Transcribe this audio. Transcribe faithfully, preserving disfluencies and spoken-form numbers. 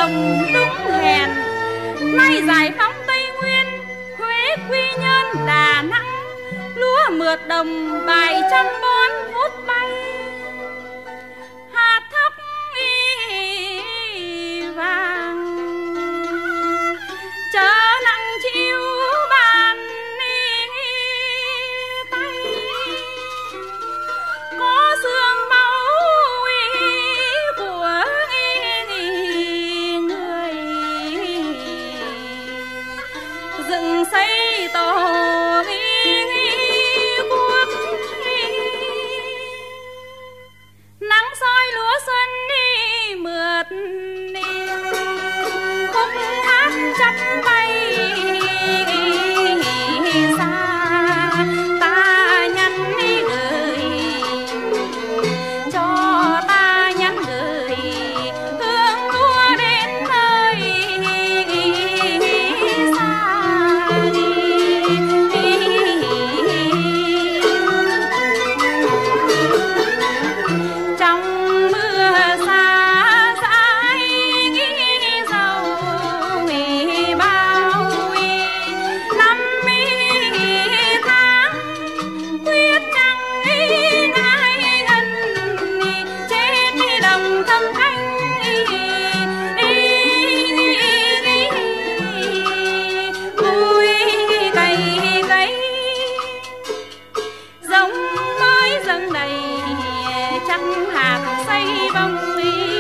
đồng đúng hẹn. Nay giải phóng Tây Nguyên, Huế, Quy Nhơn, Đà Nẵng, lúa mượt đồng bài trăm bón vút bay. Hạt thóc y vàng chớ nặng chịu bàn tay. Có xương máu của người dựng xây tổ quốc. Nắng soi lúa xuân đi mượt đi, khúc hát chắp bay xa. Ta nhắn gửi cho ta nhắn gửi hương lúa đến nơi xa. Trong mưa xa dãi dầu bao năm tháng quyết chẳng ngại ân trên đồng thâm thanh. Vui cày cấy giống mới dâng đầy, chắc hạt xây bông